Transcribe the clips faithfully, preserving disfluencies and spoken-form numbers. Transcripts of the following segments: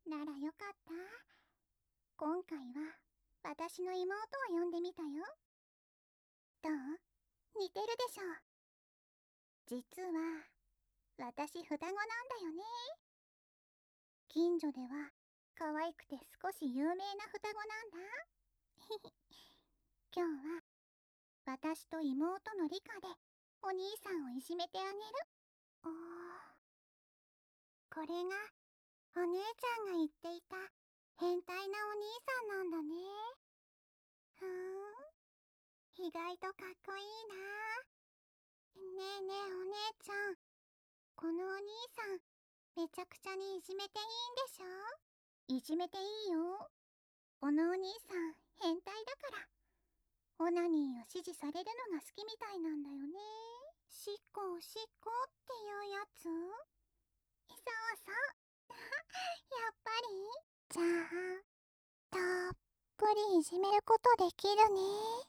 ならよかった。今回は私の妹を呼んでみたよ。どう？似てるでしょ。実は私双子なんだよね。近所では可愛くて少し有名な双子なんだ。今日は私と妹のリカでお兄さんをいじめてあげる。おー、これがお姉ちゃんが言っていた変態なお兄さんなんだね。ふーん、意外とかっこいいな。ねえねえお姉ちゃん、このお兄さんめちゃくちゃにいじめていいんでしょ？いじめていいよ。このお兄さん変態だから、オナニーを指示されるのが好きみたいなんだよね。しっこおしっこっていうやつ？そうそう。やっぱり？じゃあたっぷりいじめることできるね。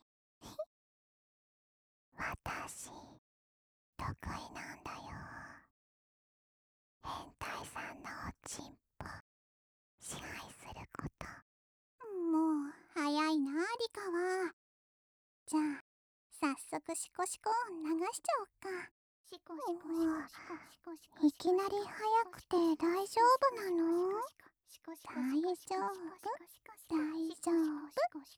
私得意なんだよ。変態さんのおちんぽ支配すること。もう早いなリカは。じゃあ早速シコシコ音流しちゃおっか。シコシコシコシコシコシコ。いきなり早くて大丈夫なの？大丈夫？大丈夫？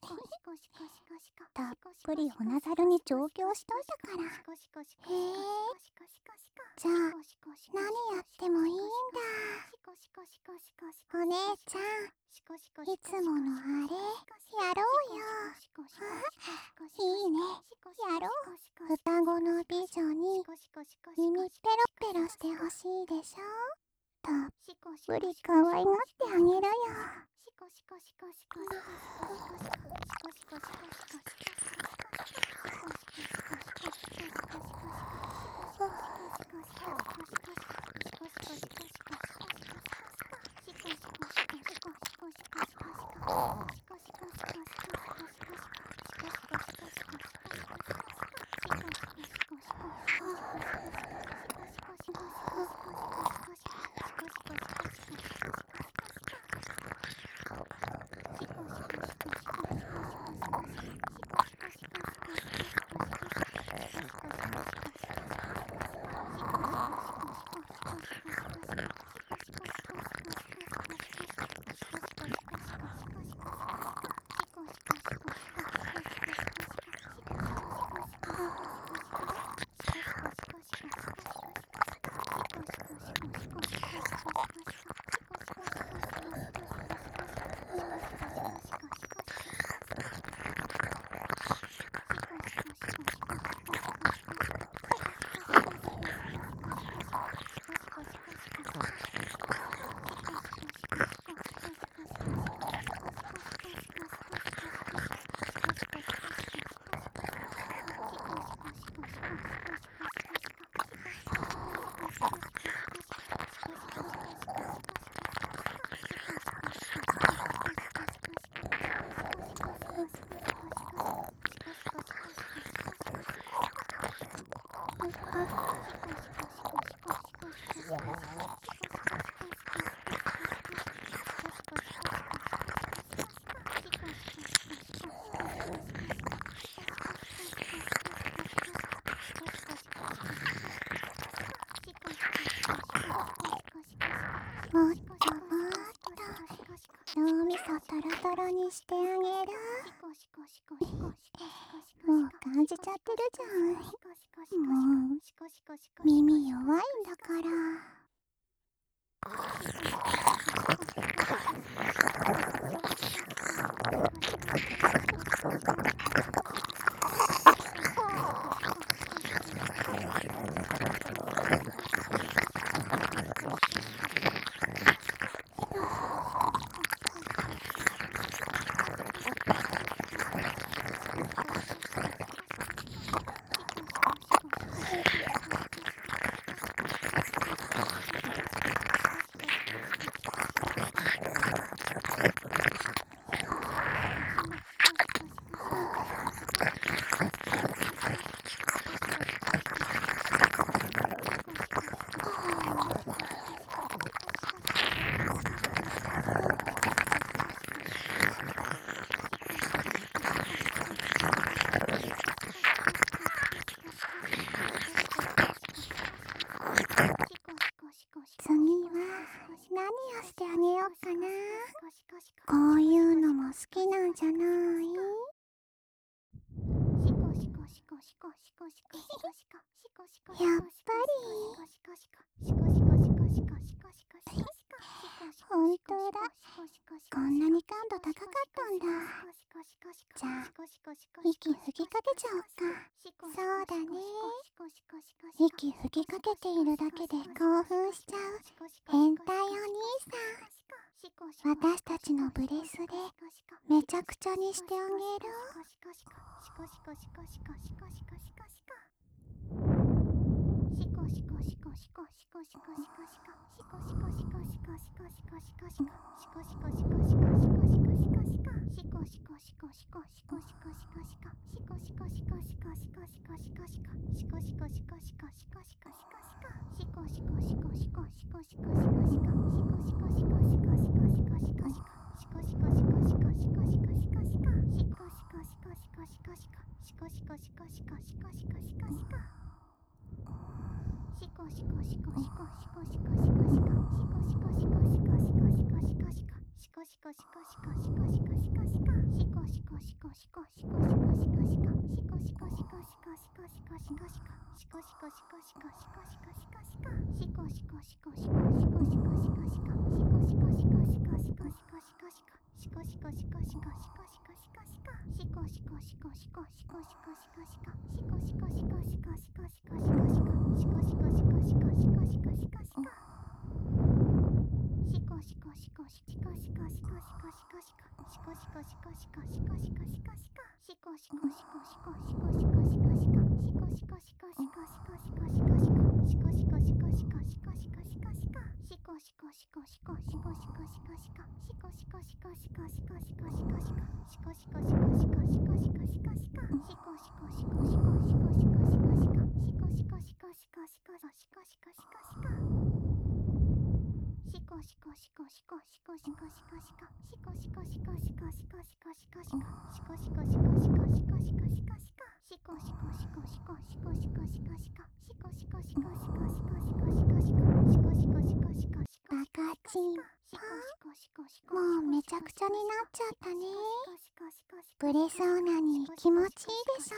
たっぷりおなざるに調教しといたから。へえ、じゃあ何やってもいいんだ。お姉ちゃん、いつものあれやろうよ。いいね、やろう。双子の美女に耳ペロペロしてほしいでしょ。たっぷり可愛がってあげるよ。もっともっと脳みそトロトロにしてあげる。もう感じちゃってるじゃん。もう耳弱いんだから。 こういうのも好きなんじゃない？やっぱりほんとだ。こんなに感度高かったんだ。じゃあ息吹きかけちゃおっか。そうだね。息吹きかけているだけで興奮しちゃう変態お兄さん。私たちのブレスでめちゃくちゃにしてあげる。バカチンポ。もうめちゃくちゃになっちゃったね。ブレスオナに気持ちいいでしょ。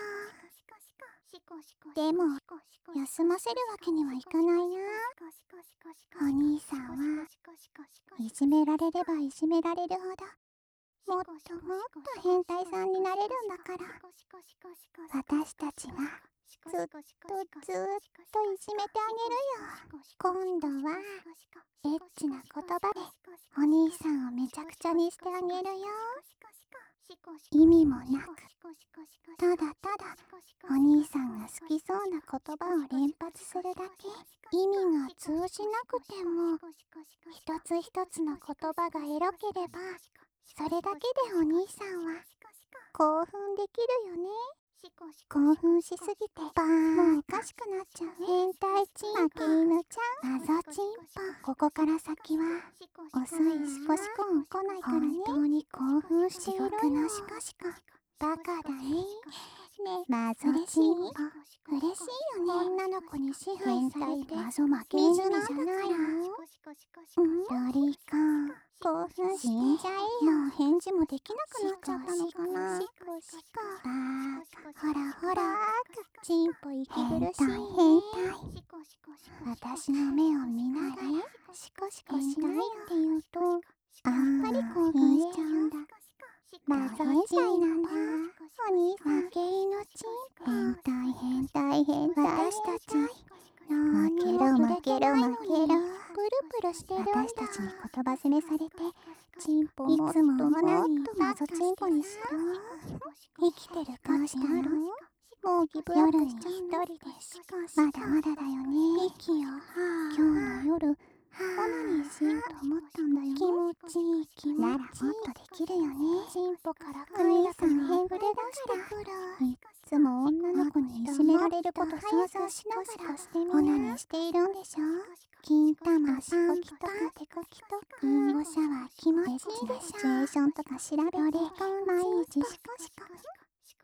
でも休ませるわけにはいかないな。お兄さんはいじめられればいじめられるほどもっともっと変態さんになれるんだから。私たちがずっとずっといじめてあげるよ。今度はエッチな言葉でお兄さんをめちゃくちゃにしてあげるよ。意味もなくただただお兄さんが好きそうな言葉を連発するだけ。意味が通じなくても一つ一つの言葉がエロければそれだけでお兄さんは興奮できるよね。興奮しすぎてバーンもうおかしくなっちゃう変態チンポ。負け犬ちゃん謎チンポ。ここから先は遅いシコシコ音来ないからね。本当に興奮しているよ。地獄のシコシコバカだね。ね謎チンポ嬉しいよね。女の子に支配されて謎負け犬なんだから。ロリコン興奮死んじゃえよ。もう返事もできなくなっちゃったのかな。シコシコバーカほらほらチンポ息苦しいね。変態私の目を見ながらシコシコしないって言うとやっぱり興奮しちゃうんだ。謎チンなんだ。お兄さん負け犬チンポ変態変態変態。私たち負けろ負けろ負けろ。プルプルしてるんだ。私たちに言葉責めされてチンポもっともっと謎チンポにしろ。生きてる価値ある？もうギブアップしちゃう。夜に一人でしかしまだまだだよね。息を今日の夜オナニーしようと思ったんだよね。気持ちいい気持ちいいならもっとできるよね。チンポからカメラさんへんぐれ出してくる。いっつも女の子にいじめられること想像しながらオナニーしているんでしょ。金玉シコキとかテコキとかリンゴシャワー気持ちいいでしょ。シチュエーションとか調べて毎日シコシコ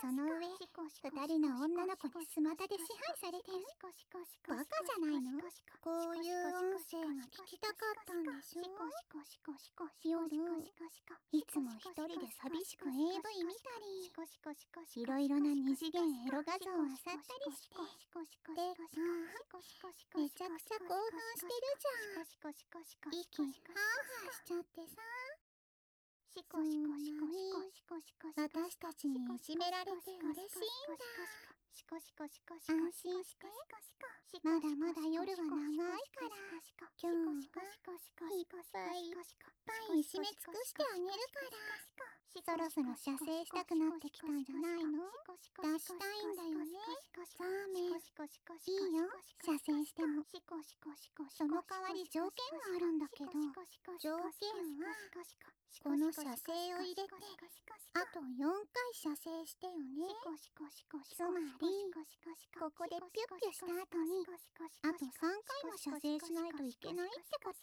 その上、二人の女の子にスマタで支配されてる。バカじゃないの？こういう音声が聞きたかったんでしょ？夜、いつも一人で寂しく エーブイ 見たり、いろいろな二次元エロ画像を漁ったりして。でさ、めちゃくちゃ興奮してるじゃん。息ハーハーしちゃってさ。そんなに私たちにいじめられて嬉しいんだ。安心して。まだまだ夜は長いから、今日はいっぱいいっぱいいじめ尽くしてあげるから。そろそろ射精したくなってきたんじゃないの？出したいんだよね。ザーメン、いいよ、射精しても。その代わり条件があるんだけど、条件はこの射精を入れてあとよんかい射精してよね。つまりここでピュッピュした後にあとさんかいも射精しないといけないってこと。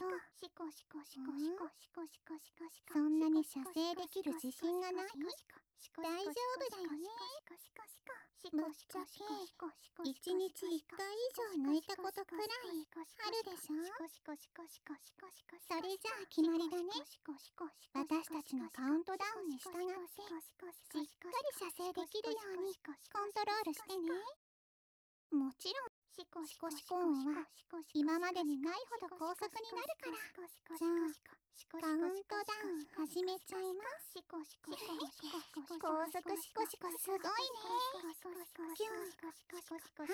そんなに射精できる自信がない？大丈夫だよね。ぶっちゃけいちにちいっかい以上抜いたことくらいあるでしょ？それじゃあ決まりだね。私たちのカウントダウンに従ってしっかり射精できるようにコントロールしてね。もちろんシコシコ音は今までにないほど高速になるから。じゃあカウントダウン始めちゃいます。高速シコシコすごいね。きゅう、はち、なな、ろく、ご、さん、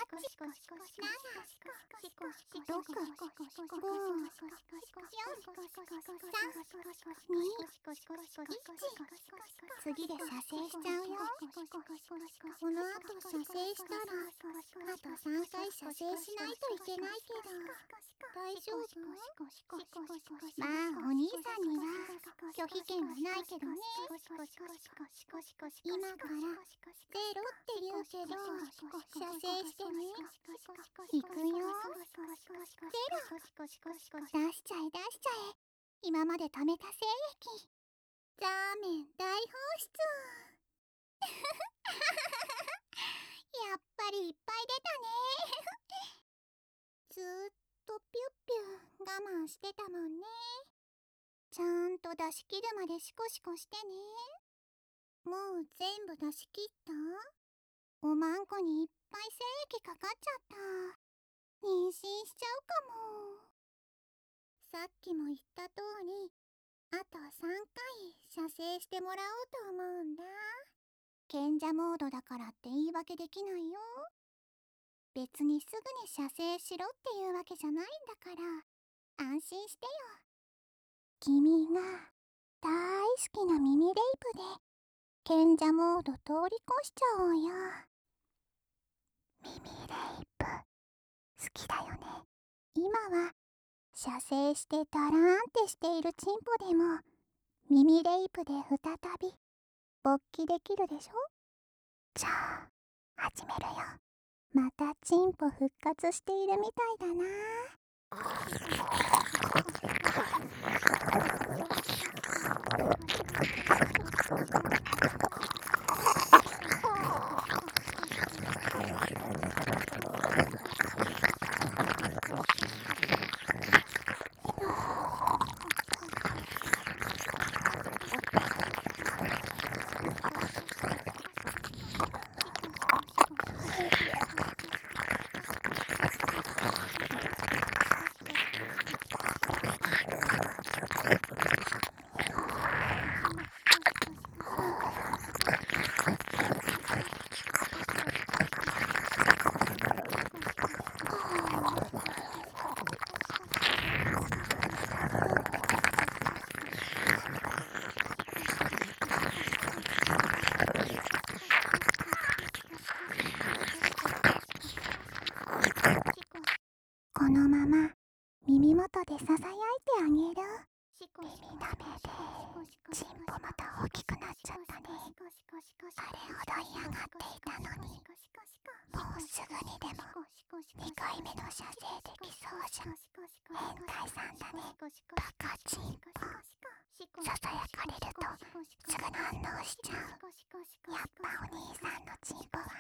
に、次で射精しちゃうよ。この後射精したらあとさんかい射精しないといけないけど大丈夫？まあお兄さんには拒否権はないけどね。今からゼロって言うけど射精してね。いくよ。ゼロ。出しちゃえ出しちゃえ。今まで貯めた精液ザーメン大放出。やっぱりいっぱい出たね。ずーっとピュッピュ我慢してたもんね。ちゃんと出し切るまでシコシコしてね。もう全部出し切った？おまんこにいっぱい精液かかっちゃった。妊娠しちゃうかも。さっきも言った通りあとさんかい射精してもらおうと思うんだ。賢者モードだからって言い訳できないよ。別にすぐに射精しろっていうわけじゃないんだから安心してよ。君が大好きな耳レイプで賢者モード通り越しちゃおうよ。耳レイプ好きだよね。今は射精してダラーンってしているチンポでも耳レイプで再び勃起できるでしょ。じゃあ始めるよ。またチンポ復活しているみたいだな。このまま耳元でささやいてあげる。耳舐めでチンポまた大きくなっちゃったね。あれほど嫌がっていたのにもうすぐにでもにかいめの射精できそうじゃん。変態さんだね。バカチンポ。ささやかれるとすぐ反応しちゃう。やっぱお兄さんの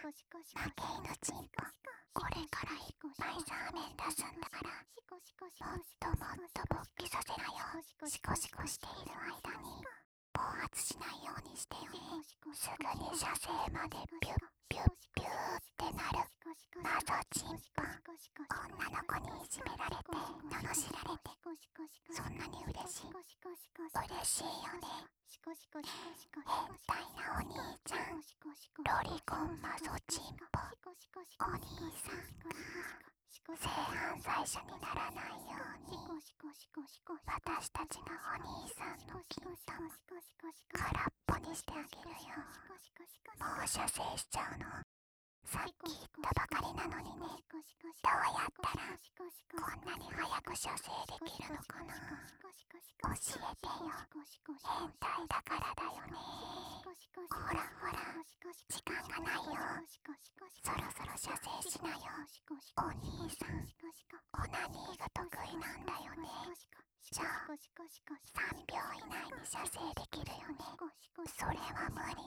負け犬チンポ、これからいっぱいザーメン出すんだから、もっともっと勃起させなよ。シコシコしている間に暴発しないようにしてよね。すぐに射精までピュッピュッピューってなる謎チンポ。女の子にいじめられて罵られて、そんなに嬉しい嬉しいよね。変態なお兄ちゃん、ロリコンマゾチンポ。お兄さんが性犯罪者にならないように、私たちがお兄さんの金玉空っぽにしてあげるよ。もう射精しちゃうのさっき言ったばかりなのにね。どうやったらこんなに早く射精できるのかな。教えてよ。変態だからだよね。ほらほら、時間がないよ。そろそろ射精しなよ。お兄さん、オナニーが得意なんだよね。じゃあさんびょう以内に射精できるよね。それは無理。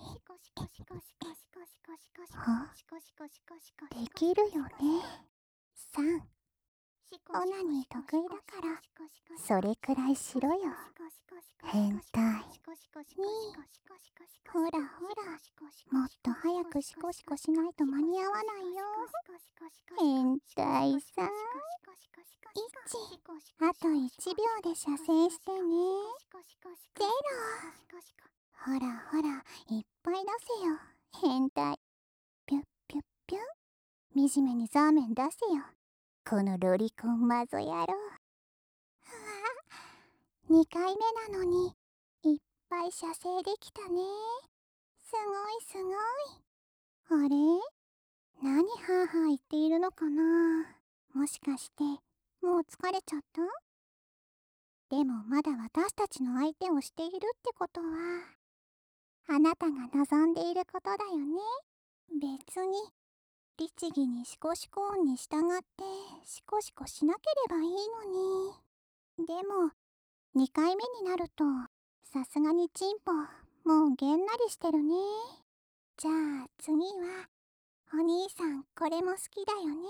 あ、できるよね。さん、オナニー得意だからそれくらいしろよ。変態。に、ほらほら、もっと早くシコシコしないと間に合わないよ。変態さん。いち、あといちびょうで射精してね。ゼロ。ほらほら、いっぱい出せよ。変態。ピュッピュッピュッ。惨めにザーメン出せよ。このロリコンマゾ野郎。うわ、にかいめなのにいっぱい射精できたね。すごいすごい。あれ、何ハーハー言っているのかな。もしかしてもう疲れちゃった？でもまだ私たちの相手をしているってことは、あなたが望んでいることだよね。別に律儀にシコシコ音に従ってシコシコしなければいいのに。でもにかいめになるとさすがにチンポもうげんなりしてるね。じゃあ次はお兄さんこれも好きだよね。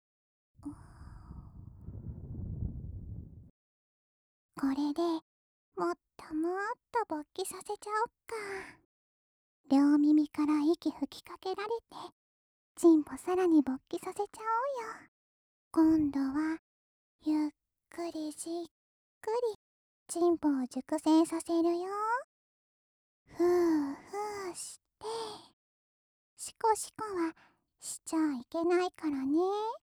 これでもっともっと勃起させちゃおっか。両耳から息吹きかけられてチンポさらに勃起させちゃおうよ。今度はゆっくりじっくりチンポを熟成させるよ。ふうふうして、シコシコはしちゃいけないからね。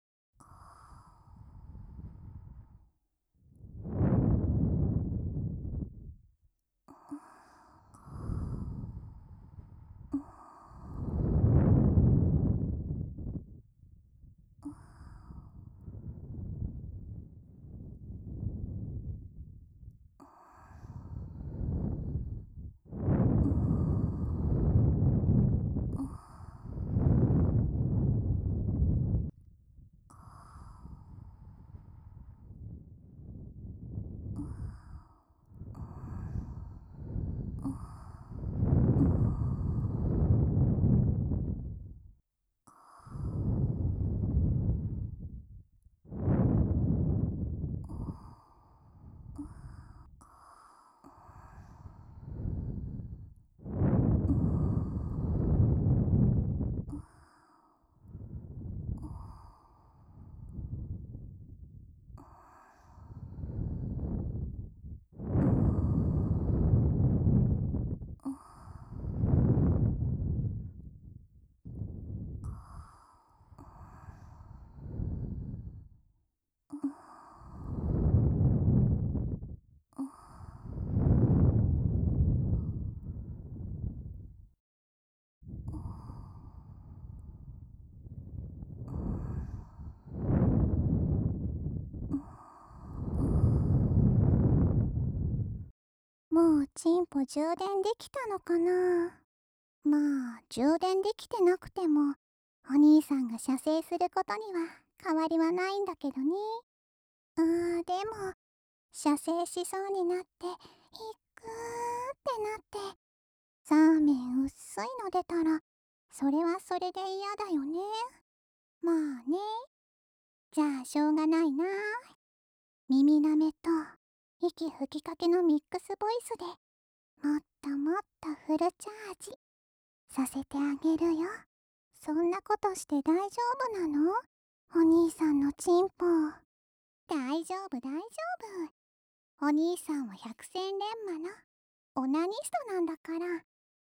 もうチンポ充電できたのかな。まあ充電できてなくてもお兄さんが射精することには変わりはないんだけどね。あーでも射精しそうになっていくーってなってザーメン薄いの出たらそれはそれで嫌だよね。まあね。じゃあしょうがないな。耳なめと息吹きかけのミックスボイスでもっともっとフルチャージさせてあげるよ。そんなことして大丈夫なの？お兄さんのチンポ。大丈夫大丈夫。お兄さんは百戦錬磨のオナニストなんだから。は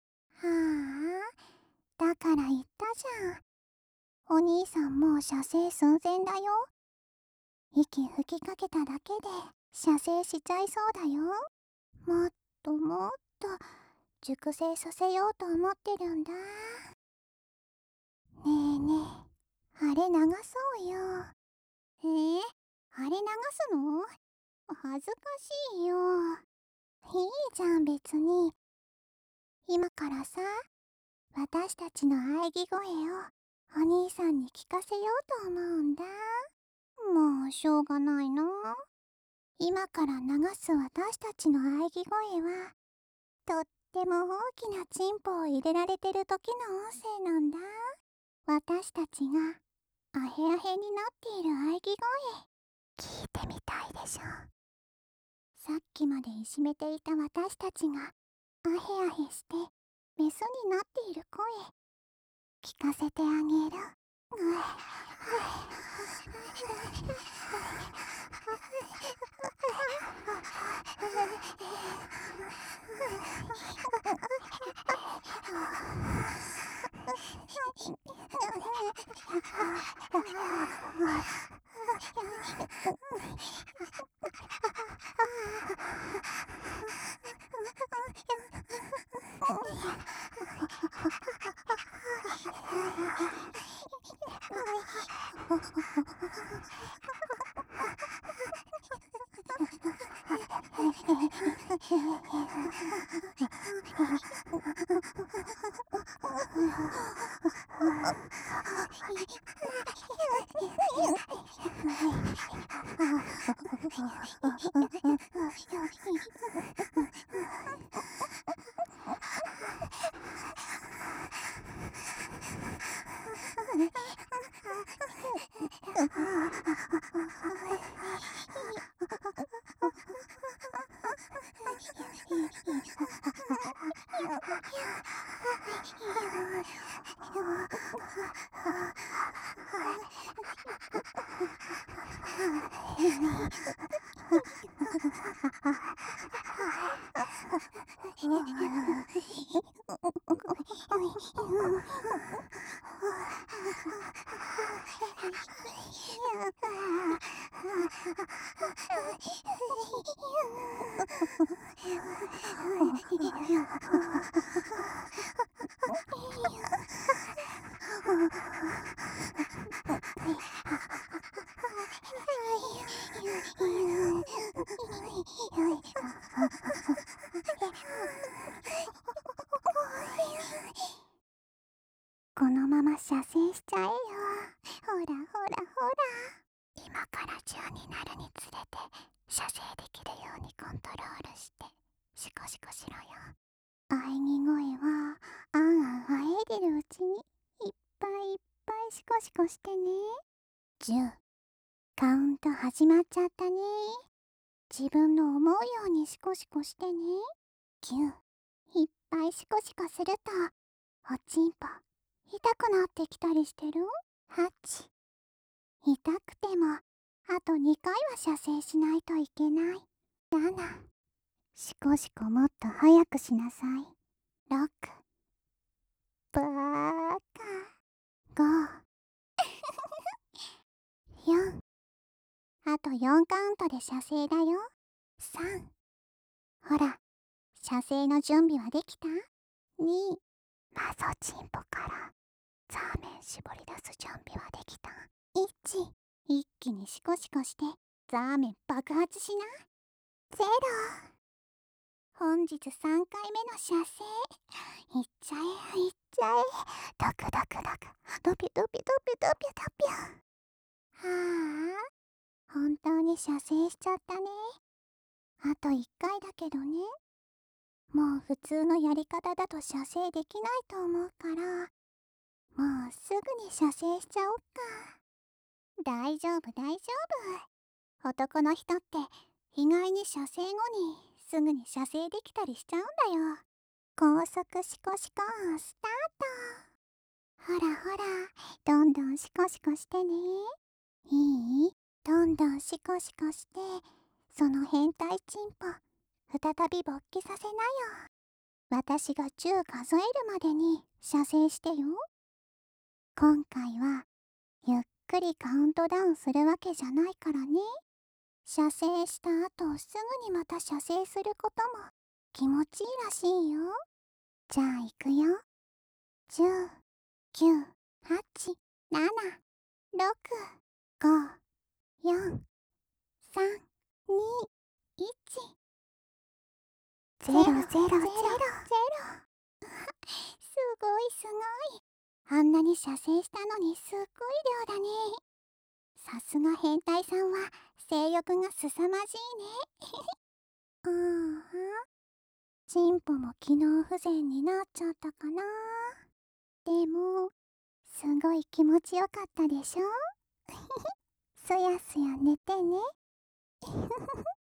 あ、だから言ったじゃん。お兄さんもう射精寸前だよ。息吹きかけただけで射精しちゃいそうだよ。もっともっと熟成させようと思ってるんだ。ねえねえ、あれ流そうよ。えー、あれ流すの？恥ずかしいよ。いいじゃん別に。今からさ、私たちの喘ぎ声をお兄さんに聞かせようと思うんだ。もうしょうがないな。今から流す私たちの喘ぎ声はとっても大きなチンポを入れられてる時の音声なんだ。私たちがアヘアヘになっている喘ぎ声、聞いてみたいでしょ。さっきまでいじめていた私たちがアヘアヘしてメスになっている声、聞かせてあげる。このまま射精しちゃえよ。ほらほらほら。今からじゅうになるにつれて射精できるようにコントロールしてシコシコしろよ。喘ぎ声はあんあん喘いでるうちにいっぱいいっぱいシコシコしてね。じゅう、カウント始まっちゃったね。自分の思うようにシコシコしてね。きゅう、いっぱいシコシコするとおちんぽ痛くなってきたりしてる？はち、痛くてもあとにかいは射精しないといけない。なな、シコシコもっと早くしなさい。ろく、バーカ。ご、よん、あとよんカウントで射精だよ。さん、ほら、射精の準備はできた？に、マゾチンポからザーメン絞り出す準備はできた？いち、一気にシコシコしてザーメン爆発しな。ゼロ、本日さんかいめの射精。いっちゃえいっちゃえ。ドクドクドク、ドピドピドピドピドピ。はあ、本当に射精しちゃったね。あといっかいだけどね。もう普通のやり方だと射精できないと思うからもうすぐに射精しちゃおっか。大丈夫大丈夫。男の人って意外に射精後にすぐに射精できたりしちゃうんだよ。高速シコシコスタート。ほらほら、どんどんシコシコしてね。いい？どんどんシコシコして、その変態チンポ再び勃起させなよ。私がじゅう数えるまでに射精してよ。今回はゆっくりカウントダウンするわけじゃないからね。射精した後すぐにまた射精することも気持ちいいらしいよ。じゃあ行くよ。じゅう、きゅう、はち、なな、ろく、ご、よん、さん、に、いち、ゼロ、ゼロ、ゼロ、ゼロ。すごいすごい。あんなに射精したのにすっごい量だね。さすが変態さんは性欲がすさまじいね。うんうん。チンポも機能不全になっちゃったかな。でも、すごい気持ちよかったでしょ。すやすや寝てね。